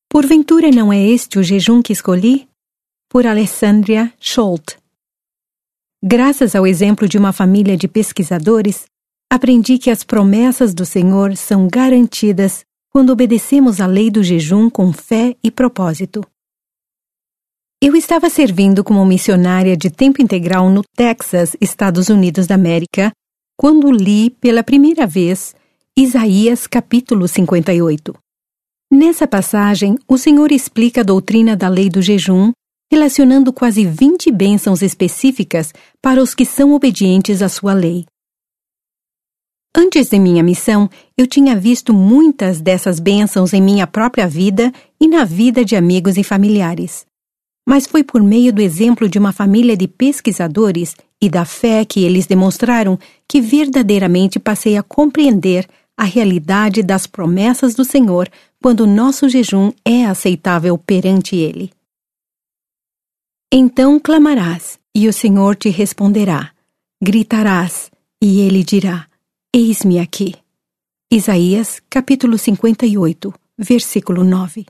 Porventura não é este o jejum que escolhi? Por Alessandria Scholt. Graças ao exemplo de uma família de pesquisadores, aprendi que as promessas do Senhor são garantidas quando obedecemos à lei do jejum com fé e propósito. Eu estava servindo como missionária de tempo integral no Texas, Estados Unidos da América, quando li pela primeira vez Isaías capítulo 58. Nessa passagem, o Senhor explica a doutrina da lei do jejum, relacionando quase 20 bênçãos específicas para os que são obedientes à sua lei. Antes de minha missão, eu tinha visto muitas dessas bênçãos em minha própria vida e na vida de amigos e familiares. Mas foi por meio do exemplo de uma família de pesquisadores e da fé que eles demonstraram que verdadeiramente passei a compreender a realidade das promessas do Senhor quando nosso jejum é aceitável perante Ele. Então clamarás, e o Senhor te responderá. Gritarás, e Ele dirá: Eis-me aqui. Isaías, capítulo 58, versículo 9.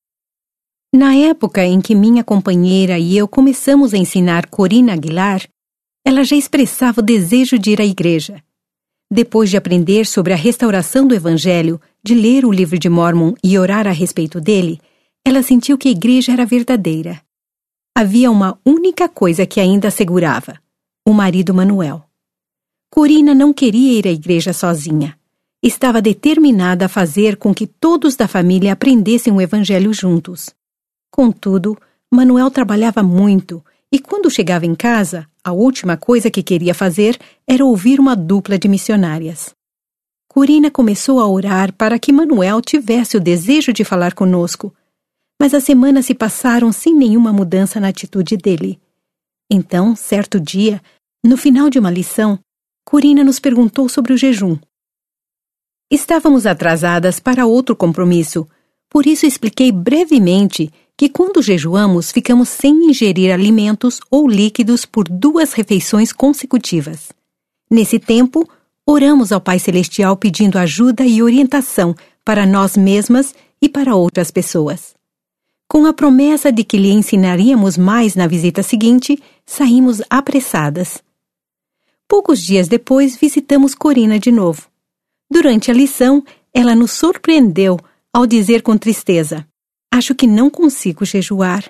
Na época em que minha companheira e eu começamos a ensinar Corina Aguilar, ela já expressava o desejo de ir à igreja. Depois de aprender sobre a restauração do Evangelho, de ler o livro de Mórmon e orar a respeito dele, ela sentiu que a igreja era verdadeira. Havia uma única coisa que ainda assegurava: o marido Manuel. Corina não queria ir à igreja sozinha. Estava determinada a fazer com que todos da família aprendessem o Evangelho juntos. Contudo, Manuel trabalhava muito e quando chegava em casa, a última coisa que queria fazer era ouvir uma dupla de missionárias. Corina começou a orar para que Manuel tivesse o desejo de falar conosco, mas as semanas se passaram sem nenhuma mudança na atitude dele. Então, certo dia, no final de uma lição, Corina nos perguntou sobre o jejum. Estávamos atrasadas para outro compromisso, por isso expliquei brevemente que quando jejuamos ficamos sem ingerir alimentos ou líquidos por 2 refeições consecutivas. Nesse tempo, oramos ao Pai Celestial pedindo ajuda e orientação para nós mesmas e para outras pessoas. Com a promessa de que lhe ensinaríamos mais na visita seguinte, saímos apressadas. Poucos dias depois, visitamos Corina de novo. Durante a lição, ela nos surpreendeu ao dizer com tristeza: Acho que não consigo jejuar.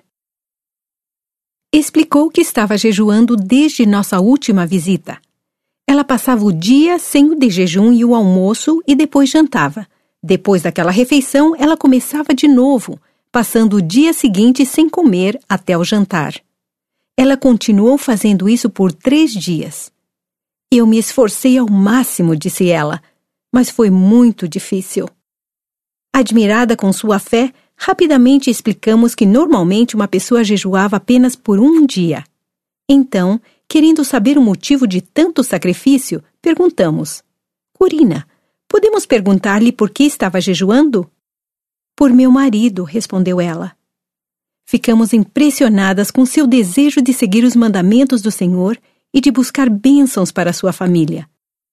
Explicou que estava jejuando desde nossa última visita. Ela passava o dia sem o de jejum e o almoço e depois jantava. Depois daquela refeição, ela começava de novo, passando o dia seguinte sem comer até o jantar. Ela continuou fazendo isso por 3 dias. Eu me esforcei ao máximo, disse ela, mas foi muito difícil. Admirada com sua fé, rapidamente explicamos que normalmente uma pessoa jejuava apenas por 1 dia. Então, querendo saber o motivo de tanto sacrifício, perguntamos: Corina, podemos perguntar-lhe por que estava jejuando? Por meu marido, respondeu ela. Ficamos impressionadas com seu desejo de seguir os mandamentos do Senhor e de buscar bênçãos para sua família.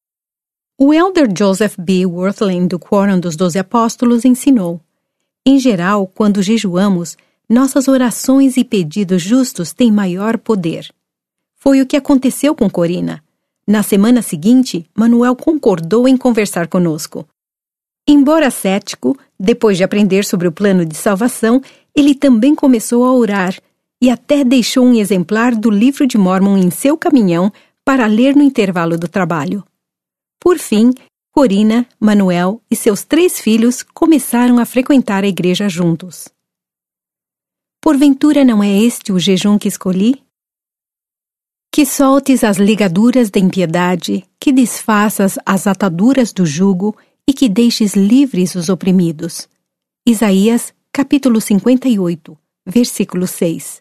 O elder Joseph B. Wirthlin, do Quórum dos 12 Apóstolos, ensinou: em geral, quando jejuamos, nossas orações e pedidos justos têm maior poder. Foi o que aconteceu com Corina. Na semana seguinte, Manuel concordou em conversar conosco. Embora cético, depois de aprender sobre o plano de salvação, ele também começou a orar e até deixou um exemplar do livro de Mórmon em seu caminhão para ler no intervalo do trabalho. Por fim, Corina, Manuel e seus 3 filhos começaram a frequentar a igreja juntos. Porventura não é este o jejum que escolhi? Que soltes as ligaduras da impiedade, que desfaças as ataduras do jugo e que deixes livres os oprimidos. Isaías, capítulo 58, versículo 6.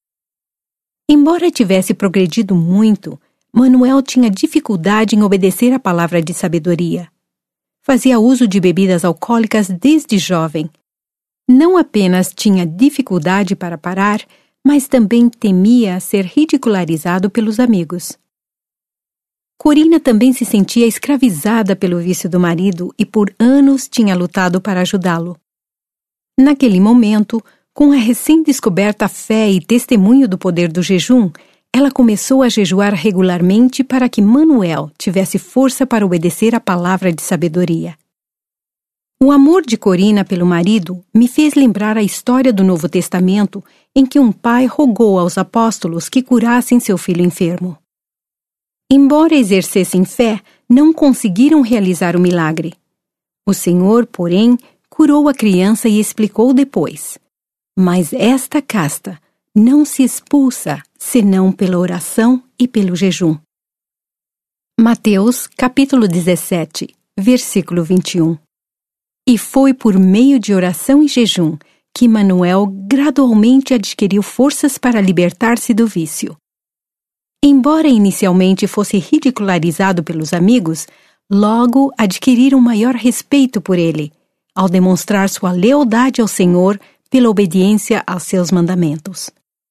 Embora tivesse progredido muito, Manuel tinha dificuldade em obedecer à palavra de sabedoria. Fazia uso de bebidas alcoólicas desde jovem. Não apenas tinha dificuldade para parar, mas também temia ser ridicularizado pelos amigos. Corina também se sentia escravizada pelo vício do marido e por anos tinha lutado para ajudá-lo. Naquele momento, com a recém-descoberta fé e testemunho do poder do jejum, ela começou a jejuar regularmente para que Manuel tivesse força para obedecer à palavra de sabedoria. O amor de Corina pelo marido me fez lembrar a história do Novo Testamento em que um pai rogou aos apóstolos que curassem seu filho enfermo. Embora exercessem fé, não conseguiram realizar o milagre. O Senhor, porém, curou a criança e explicou depois: "Mas esta casta não se expulsa senão pela oração e pelo jejum." Mateus, capítulo 17, versículo 21. E foi por meio de oração e jejum que Manuel gradualmente adquiriu forças para libertar-se do vício. Embora inicialmente fosse ridicularizado pelos amigos, logo adquiriram maior respeito por ele, ao demonstrar sua lealdade ao Senhor pela obediência aos seus mandamentos.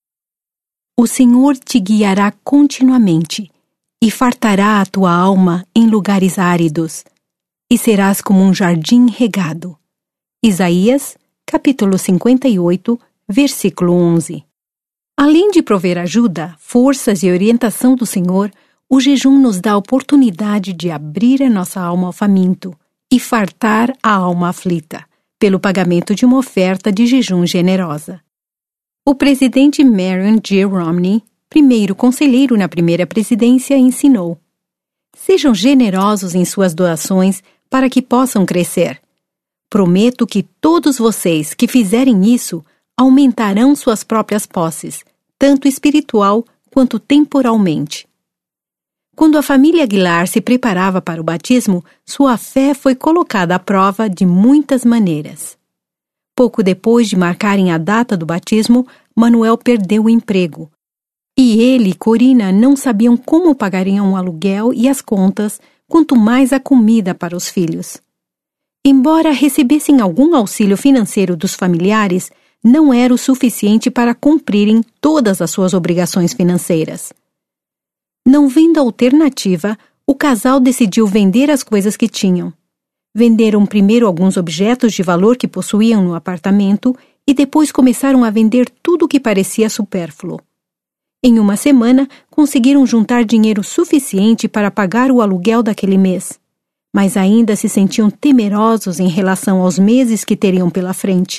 O Senhor te guiará continuamente e fartará a tua alma em lugares áridos, e serás como um jardim regado. Isaías, capítulo 58, versículo 11. Além de prover ajuda, forças e orientação do Senhor, o jejum nos dá a oportunidade de abrir a nossa alma ao faminto e fartar a alma aflita, pelo pagamento de uma oferta de jejum generosa. O presidente Marion G. Romney, primeiro conselheiro na primeira presidência, ensinou: "Sejam generosos em suas doações para que possam crescer. Prometo que todos vocês que fizerem isso aumentarão suas próprias posses, tanto espiritual quanto temporalmente." Quando a família Aguilar se preparava para o batismo, sua fé foi colocada à prova de muitas maneiras. Pouco depois de marcarem a data do batismo, Manuel perdeu o emprego. E ele e Corina não sabiam como pagariam o aluguel e as contas, quanto mais a comida para os filhos. Embora recebessem algum auxílio financeiro dos familiares, não era o suficiente para cumprirem todas as suas obrigações financeiras. Não vendo alternativa, o casal decidiu vender as coisas que tinham. Venderam primeiro alguns objetos de valor que possuíam no apartamento e depois começaram a vender tudo o que parecia supérfluo. Em uma semana, conseguiram juntar dinheiro suficiente para pagar o aluguel daquele mês, mas ainda se sentiam temerosos em relação aos meses que teriam pela frente.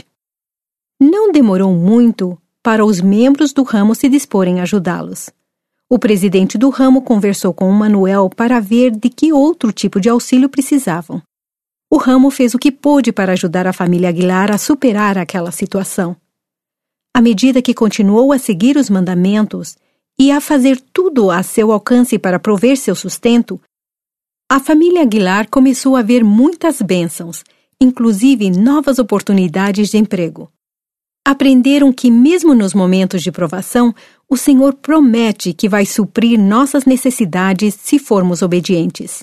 Não demorou muito para os membros do ramo se disporem a ajudá-los. O presidente do ramo conversou com o Manuel para ver de que outro tipo de auxílio precisavam. O ramo fez o que pôde para ajudar a família Aguilar a superar aquela situação. À medida que continuou a seguir os mandamentos e a fazer tudo a seu alcance para prover seu sustento, a família Aguilar começou a ver muitas bênçãos, inclusive novas oportunidades de emprego. Aprenderam que, mesmo nos momentos de provação, o Senhor promete que vai suprir nossas necessidades se formos obedientes.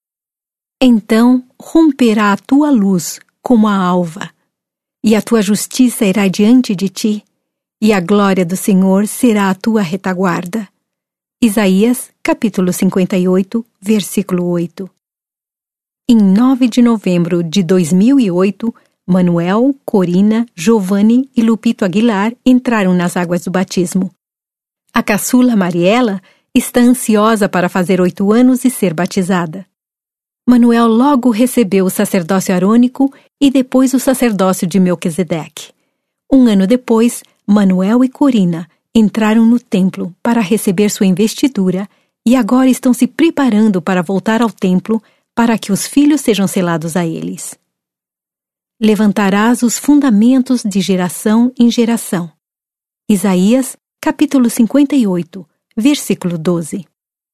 Então romperá a tua luz como a alva, e a tua justiça irá diante de ti, e a glória do Senhor será a tua retaguarda. Isaías, capítulo 58, versículo 8. Em 9 de novembro de 2008, Manuel, Corina, Giovanni e Lupito Aguilar entraram nas águas do batismo. A caçula Mariela está ansiosa para fazer 8 anos e ser batizada. Manuel logo recebeu o sacerdócio arônico e depois o sacerdócio de Melquisedeque. 1 ano depois, Manuel e Corina entraram no templo para receber sua investidura e agora estão se preparando para voltar ao templo para que os filhos sejam selados a eles. Levantarás os fundamentos de geração em geração. Isaías, capítulo 58, versículo 12.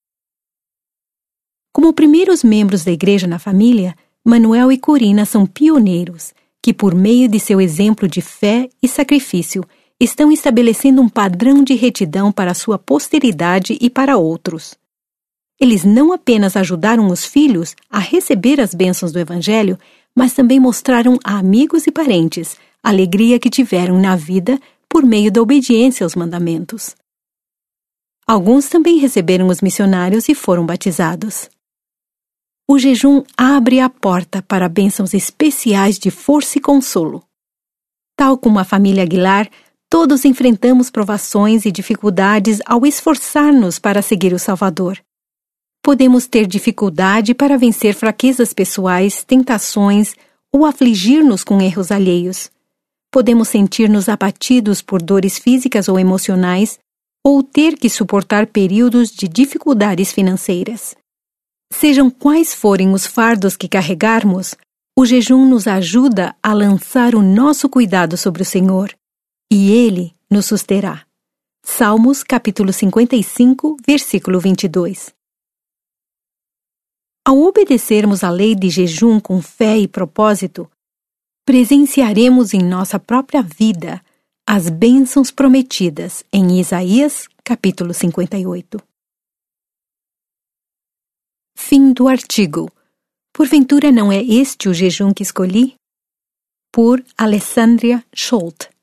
Como primeiros membros da igreja na família, Manuel e Corina são pioneiros que, por meio de seu exemplo de fé e sacrifício, estão estabelecendo um padrão de retidão para sua posteridade e para outros. Eles não apenas ajudaram os filhos a receber as bênçãos do Evangelho, mas também mostraram a amigos e parentes a alegria que tiveram na vida por meio da obediência aos mandamentos. Alguns também receberam os missionários e foram batizados. O jejum abre a porta para bênçãos especiais de força e consolo. Tal como a família Aguilar, todos enfrentamos provações e dificuldades ao esforçar-nos para seguir o Salvador. Podemos ter dificuldade para vencer fraquezas pessoais, tentações ou afligir-nos com erros alheios. Podemos sentir-nos abatidos por dores físicas ou emocionais ou ter que suportar períodos de dificuldades financeiras. Sejam quais forem os fardos que carregarmos, o jejum nos ajuda a lançar o nosso cuidado sobre o Senhor, e Ele nos susterá. Salmos capítulo 55, versículo 22. Ao obedecermos à lei de jejum com fé e propósito, presenciaremos em nossa própria vida as bênçãos prometidas em Isaías capítulo 58. Fim do artigo. Porventura não é este o jejum que escolhi? Por Alessandria Scholt.